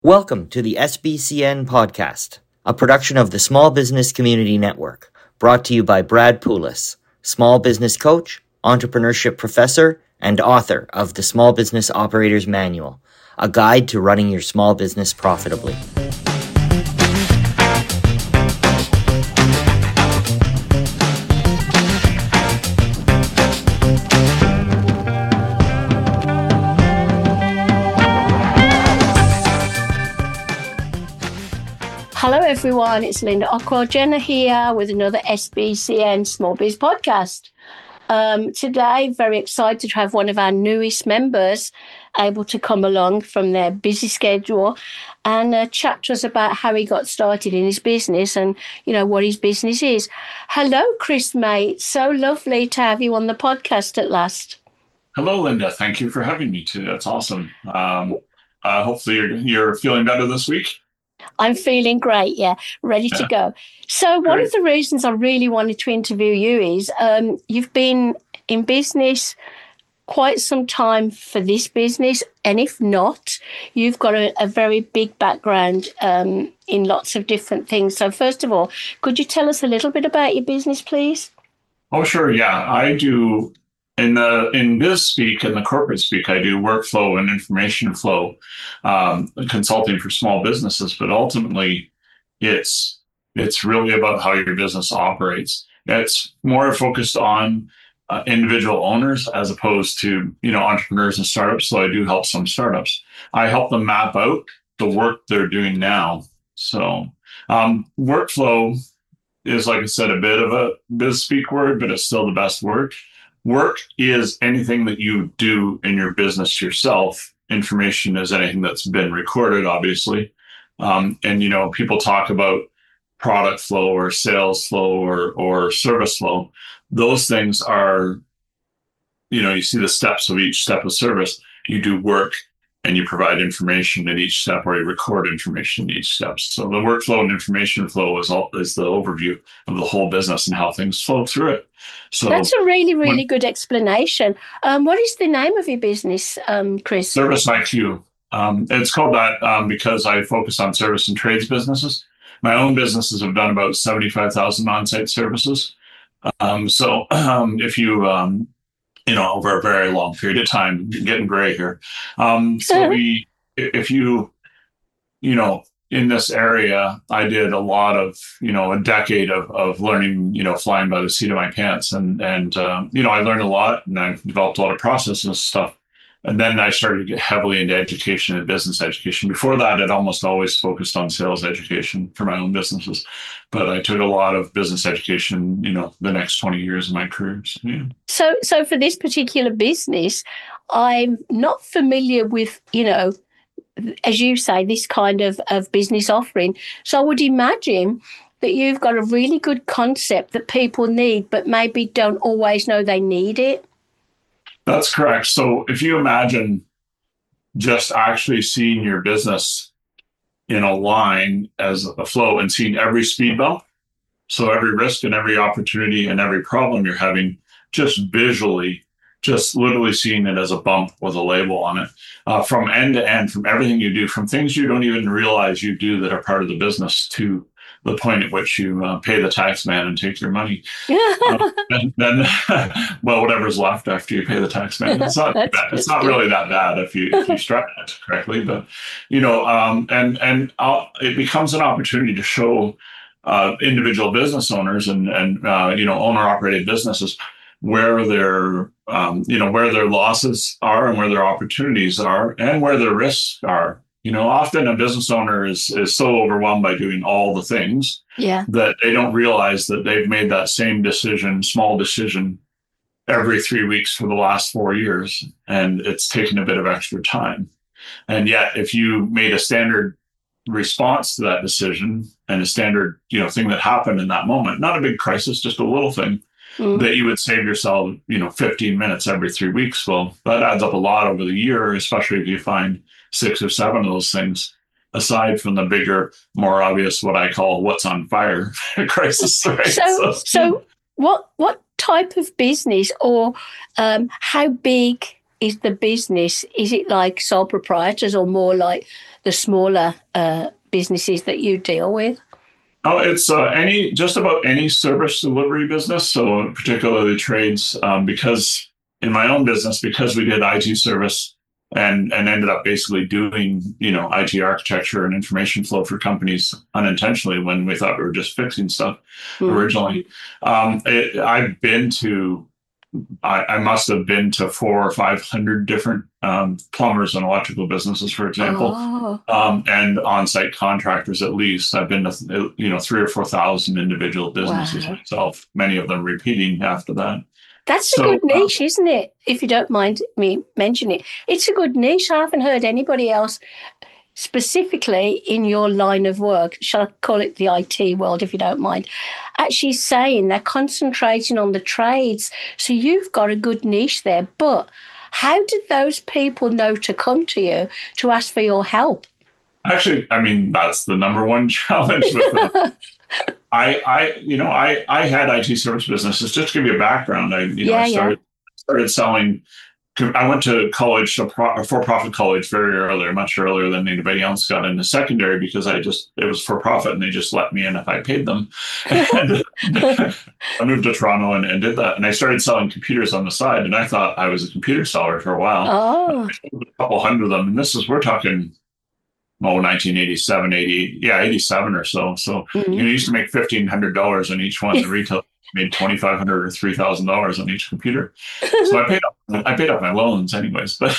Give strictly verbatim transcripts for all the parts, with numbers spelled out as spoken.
Welcome to the S B C N podcast, a production of the Small Business Community Network, brought to you by Brad Poulos, small business coach, entrepreneurship professor, and author of the Small Business Operator's Manual, a guide to running your small business profitably. Hello everyone, it's Linda Ockwell-Jenner here with another S B C N Small Biz podcast. Um, today, very excited to have one of our newest members able to come along from their busy schedule and uh, chat to us about how he got started in his business and, you know, what his business is. Hello, Chris Mate. So lovely to have you on the podcast at last. Hello, Linda. Thank you for having me today. That's awesome. Um, uh, hopefully you're, you're feeling better this week. I'm feeling great, yeah, ready yeah. to go. So one Great. of the reasons I really wanted to interview you is um, you've been in business quite some time for this business, and if not, you've got a, a very big background um, in lots of different things. So first of all, could you tell us a little bit about your business, please? Oh, sure, yeah. I do, in the in biz speak, in the corporate speak, I do workflow and information flow um, consulting for small businesses, but ultimately it's it's really about how your business operates. It's more focused on uh, individual owners as opposed to, you know, entrepreneurs and startups. So I do help some startups. I help them map out the work they're doing now. So um, workflow is, like I said, a bit of a biz speak word, but it's still the best word. Work is anything that you do in your business yourself. Information is anything that's been recorded, obviously. Um, and, you know, people talk about product flow or sales flow or, or service flow. Those things are, you know, you see the steps of each step of service. You do work and you provide information at each step, or you record information at each step. So the workflow and information flow is all is the overview of the whole business and how things flow through it. So that's a really, really when, good explanation. Um, what is the name of your business, um, Chris? Service I Q. Um, it's called that um, because I focus on service and trades businesses. My own businesses have done about seventy-five thousand on-site services. Um, so um, if you... Um, you know, over a very long period of time, getting gray here. Um, so we, if you, you know, in this area, I did a lot of, you know, a decade of, of learning, you know, flying by the seat of my pants. And, and um, you know, I learned a lot and I developed a lot of processes and stuff. And then I started to get heavily into education and business education. Before that, I'd almost always focused on sales education for my own businesses. But I took a lot of business education, you know, the next twenty years of my career. So, yeah. so, so for this particular business, I'm not familiar with, you know, as you say, this kind of, of business offering. So I would imagine that you've got a really good concept that people need, but maybe don't always know they need it. That's correct. So if you imagine just actually seeing your business in a line as a flow and seeing every speed bump, so every risk and every opportunity and every problem you're having, just visually, just literally seeing it as a bump with a label on it, uh, from end to end, from everything you do, from things you don't even realize you do that are part of the business to the point at which you uh, pay the tax man and take your money. uh, and then, well, whatever's left after you pay the tax man, it's not bad. It's not really that bad if you if you structure it correctly. But you know, um, and and I'll, it becomes an opportunity to show uh, individual business owners and and uh, you know owner operated businesses where their um, you know where their losses are and where their opportunities are and where their risks are. You know, often a business owner is is so overwhelmed by doing all the things yeah. that they don't realize that they've made that same decision, small decision, every three weeks for the last four years, and it's taken a bit of extra time. And yet, if you made a standard response to that decision and a standard, you know, thing that happened in that moment, not a big crisis, just a little thing, mm. that you would save yourself, you know, fifteen minutes every three weeks. Well, that adds up a lot over the year, especially if you find six or seven of those things, aside from the bigger, more obvious, what I call what's on fire crisis. Right? So, so, so what what type of business or um, how big is the business? Is it like sole proprietors or more like the smaller uh, businesses that you deal with? Oh, it's uh, any just about any service delivery business. So particularly trades, um, because in my own business, because we did I T service and and ended up basically doing, you know, I T architecture and information flow for companies unintentionally when we thought we were just fixing stuff mm-hmm. originally. Um, it, I've been to, I, I must have been to four or five hundred different um, plumbers and electrical businesses, for example, oh. um, and on-site contractors. At least I've been to, you know, three or four thousand individual businesses wow. myself. Many of them repeating after that. That's so, a good niche, um, isn't it? If you don't mind me mentioning it, it's a good niche. I haven't heard anybody else specifically in your line of work, shall I call it the I T world, if you don't mind, actually saying they're concentrating on the trades. So you've got a good niche there. But how did those people know to come to you to ask for your help? Actually, I mean, that's the number one challenge with them. I, I, you know, I, I had I T service businesses. Just to give you a background, I, you know, yeah, I started yeah. started selling. I went to college, a for-profit college, very early, much earlier than anybody else got into secondary because I just it was for-profit and they just let me in if I paid them. And I moved to Toronto and, and did that, and I started selling computers on the side. And I thought I was a computer seller for a while. Oh, I sold a couple hundred of them, and this is we're talking. Oh, nineteen eighty-seven, eighty-eight, yeah, eighty-seven or so. So mm-hmm. you know, you used to make fifteen hundred dollars on each one. The retail made twenty-five hundred dollars or three thousand dollars on each computer. So I paid up, I paid up my loans anyways. But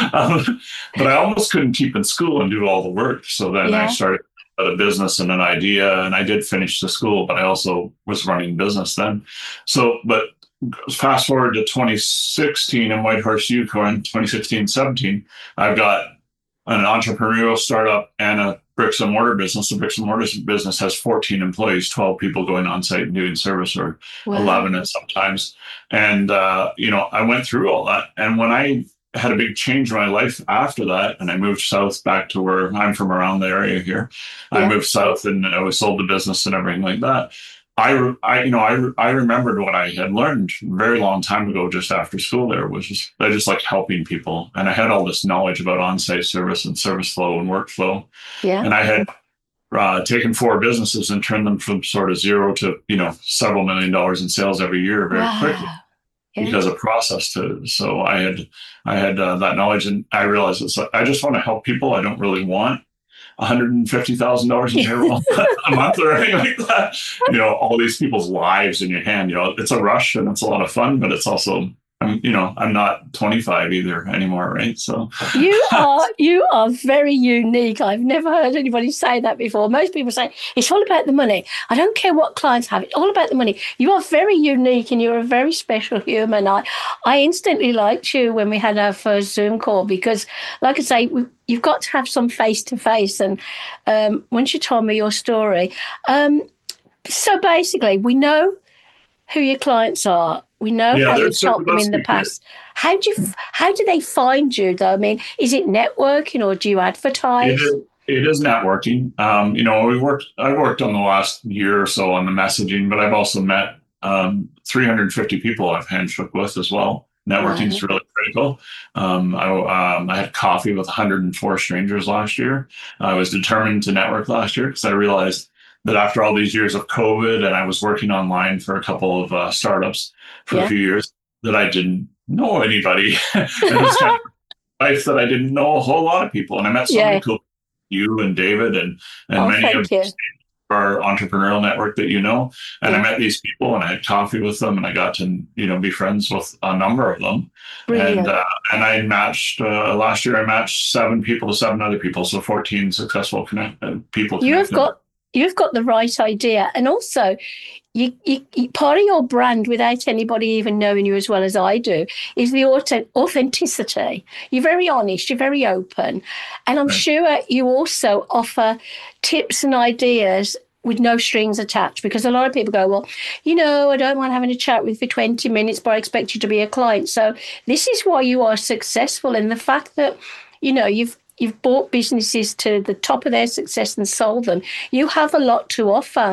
um, but I almost couldn't keep in school and do all the work. So then yeah. I started a business and an idea, and I did finish the school, but I also was running business then. So, but fast forward to twenty sixteen in Whitehorse, Yukon, twenty sixteen, seventeen, I've got an entrepreneurial startup and a bricks and mortar business. The bricks and mortar business has fourteen employees, twelve people going on site and doing service, or wow. eleven at sometimes. And, uh, you know, I went through all that. And when I had a big change in my life after that, and I moved south back to where I'm from, around the area here, yeah. I moved south and I was sold the business and everything like that. I, I, you know, I, I remembered what I had learned a very long time ago, just after school. There was just, I just like helping people, and I had all this knowledge about on-site service and service flow and workflow. Yeah, and I had uh, taken four businesses and turned them from sort of zero to, you know, several million dollars in sales every year very wow. quickly yeah. because of process. To so I had, I had uh, that knowledge, and I realized it's like, I just want to help people. I don't really want one hundred fifty thousand dollars in payroll a month or anything like that. You know, all these people's lives in your hand. You know, it's a rush and it's a lot of fun, but it's also, I'm, you know, I'm not twenty-five either anymore, right? So you are you are very unique. I've never heard anybody say that before. Most people say it's all about the money. I don't care what clients have; it's all about the money. You are very unique, and you're a very special human. I I instantly liked you when we had our first Zoom call because, like I say, we, you've got to have some face to face. And um, once you told me your story, um, so basically, we know who your clients are. We know yeah, how you've helped them in the past. How do you? How do they find you, though? I mean, is it networking or do you advertise? It is, it is networking. Um, you know, we worked. I worked on the last year or so on the messaging, but I've also met um, three hundred fifty people I've handshook with as well. Networking is really critical. Um, I, um, I had coffee with one hundred four strangers last year. I was determined to network last year because I realized that after all these years of COVID, and I was working online for a couple of uh, startups for yeah. a few years, that I didn't know anybody. And it's kind of life that I didn't know a whole lot of people. And I met so yeah. many cool people, you and David and, and oh, many of you. our entrepreneurial network that you know. And yeah. I met these people and I had coffee with them, and I got to, you know, be friends with a number of them. Brilliant. And uh, and I matched, uh, last year I matched seven people to seven other people. So fourteen successful connect, uh, people. You have got You've got the right idea. And also, you, you, you, part of your brand, without anybody even knowing you as well as I do, is the auto, authenticity. You're very honest. You're very open. And I'm right. sure you also offer tips and ideas with no strings attached, because a lot of people go, well, you know, I don't mind having a chat with you for twenty minutes, but I expect you to be a client. So this is why you are successful. And the fact that, you know, you've You've brought businesses to the top of their success and sold them. You have a lot to offer.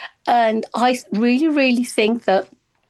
And I really, really think that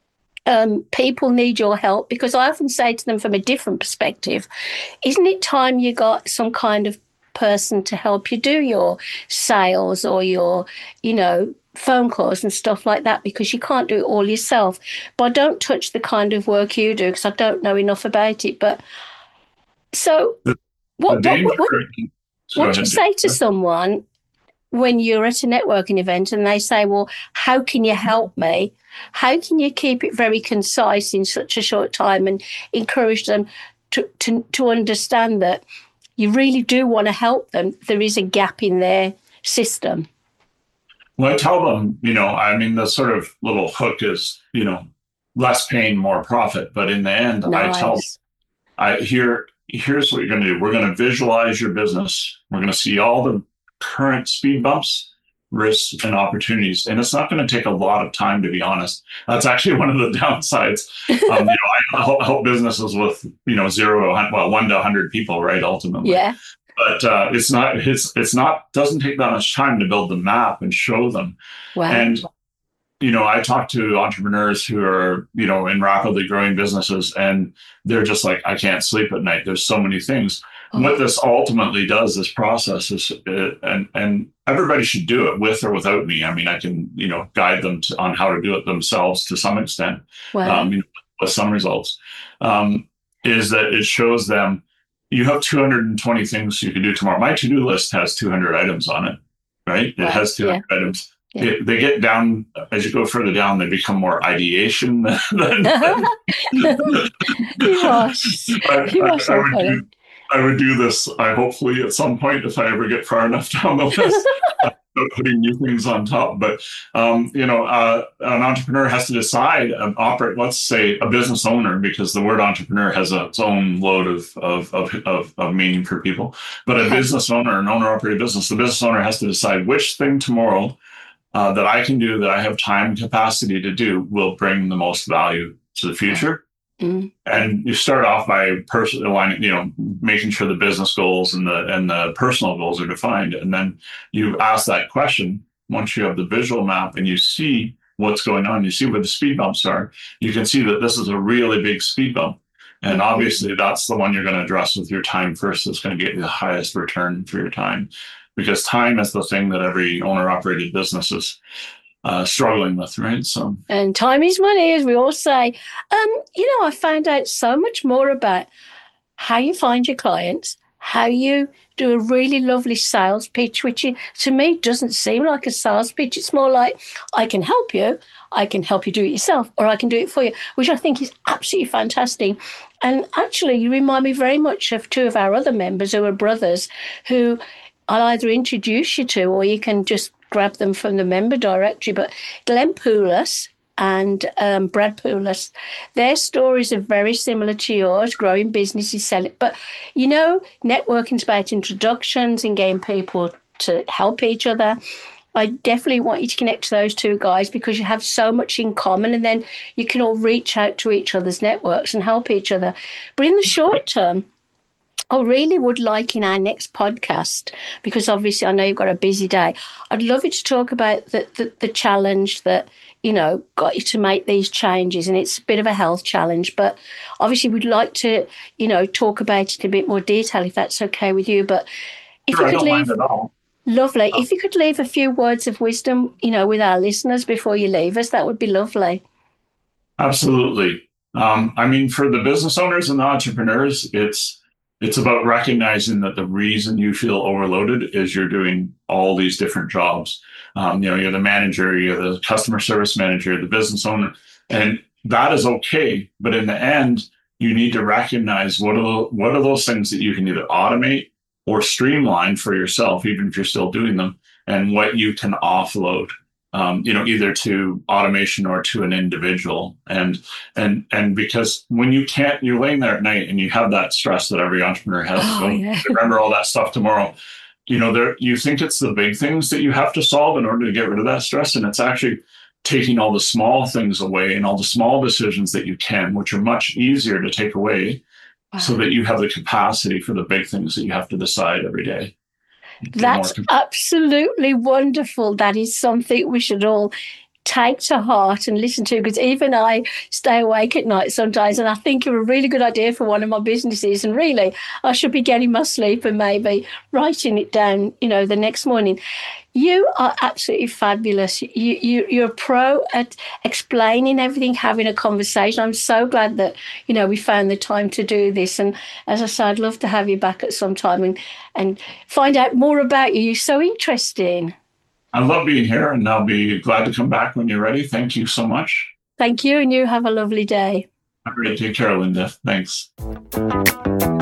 um, people need your help, because I often say to them from a different perspective, isn't it time you got some kind of person to help you do your sales or your, you know, phone calls and stuff like that, because you can't do it all yourself. But I don't touch the kind of work you do because I don't know enough about it. But so The, what, the what, what, what, so what do you say to someone when you're at a networking event and they say, well, how can you help me? How can you keep it very concise in such a short time and encourage them to, to, to understand that you really do want to help them? There is a gap in their system. Well, I tell them, you know, I mean, the sort of little hook is, you know, less pain, more profit. But in the end, Nice. I tell them, I here, here's what you're going to do. We're going to visualize your business. We're going to see all the current speed bumps, risks, and opportunities. And it's not going to take a lot of time, to be honest. That's actually one of the downsides. Um, you know, I help, help businesses with, you know, zero to one, well, one to one hundred people, right? Ultimately. Yeah. But uh, it's not, it's, it's not, doesn't take that much time to build the map and show them. Wow. And, you know, I talk to entrepreneurs who are, you know, in rapidly growing businesses, and they're just like, I can't sleep at night. There's so many things. Oh. What this ultimately does, this process is, uh, and and everybody should do it with or without me. I mean, I can, you know, guide them to, on how to do it themselves to some extent, Wow. um, you know, with some results, um, is that it shows them you have two hundred twenty things you can do tomorrow. My to-do list has two hundred items on it, right? It Wow. has two hundred Yeah. items. Yeah. It, they get down, as you go further down, they become more ideation than, than, You are, I, you I, are so I would funny. do, I would do this, I hopefully at some point, if I ever get far enough down the list, putting new things on top. But, um, you know, uh, an entrepreneur has to decide, um, operate, let's say a business owner, because the word entrepreneur has a, its own load of, of, of, of, of meaning for people. But a business owner, an owner operated business, the business owner has to decide which thing tomorrow uh, that I can do, that I have time and capacity to do, will bring the most value to the future. Mm. And you start off by personally aligning, you know, making sure the business goals and the and the personal goals are defined. And then you ask that question. Once you have the visual map and you see what's going on, you see where the speed bumps are, you can see that this is a really big speed bump. And obviously that's the one you're going to address with your time first. That's going to get you the highest return for your time, because time is the thing that every owner operated business is Uh, struggling with, right? So, and time is money, as we all say. Um, you know, I found out so much more about how you find your clients, how you do a really lovely sales pitch, which to me doesn't seem like a sales pitch. It's more like, I can help you, I can help you do it yourself, or I can do it for you, which I think is absolutely fantastic. And actually, you remind me very much of two of our other members who are brothers, who I'll either introduce you to, or you can just grab them from the member directory. But Glenn Poulos and um, Brad Poulos, their stories are very similar to yours, growing businesses, selling. But, you know, networking's about introductions and getting people to help each other. I definitely want you to connect to those two guys, because you have so much in common, and then you can all reach out to each other's networks and help each other. But in the short term, I really would like in our next podcast, because obviously I know you've got a busy day, I'd love you to talk about the, the, the challenge that, you know, got you to make these changes. And it's a bit of a health challenge, but obviously we'd like to, you know, talk about it in a bit more detail, if that's okay with you. But if sure, you could I don't leave, mind at all. Lovely. If you could leave a few words of wisdom, you know, with our listeners before you leave us, that would be lovely. Absolutely. Um, I mean, for the business owners and the entrepreneurs, it's It's about recognizing that the reason you feel overloaded is you're doing all these different jobs. Um, you know, you're the manager, you're the customer service manager, you're the business owner, and that is okay. But in the end, you need to recognize what are the, what are those things that you can either automate or streamline for yourself, even if you're still doing them, and what you can offload. Um, you know, either to automation or to an individual. And and and because when you can't, you're laying there at night and you have that stress that every entrepreneur has. Oh, Don't yeah. remember all that stuff tomorrow. You know, there you think it's the big things that you have to solve in order to get rid of that stress. And it's actually taking all the small things away and all the small decisions that you can, which are much easier to take away, Wow. so that you have the capacity for the big things that you have to decide every day. That's absolutely wonderful. That is something we should all take to heart and listen to, because even I stay awake at night sometimes, and I think you're a really good idea for one of my businesses, and really I should be getting my sleep and maybe writing it down, you know, the next morning. You are absolutely fabulous. You, you, you're a pro at explaining everything, having a conversation. I'm so glad that, you know, we found the time to do this. And as I said, I'd love to have you back at some time and, and find out more about you. You're so interesting. I love being here, and I'll be glad to come back when you're ready. Thank you so much. Thank you, and you have a lovely day. All right, take care, Linda. Thanks.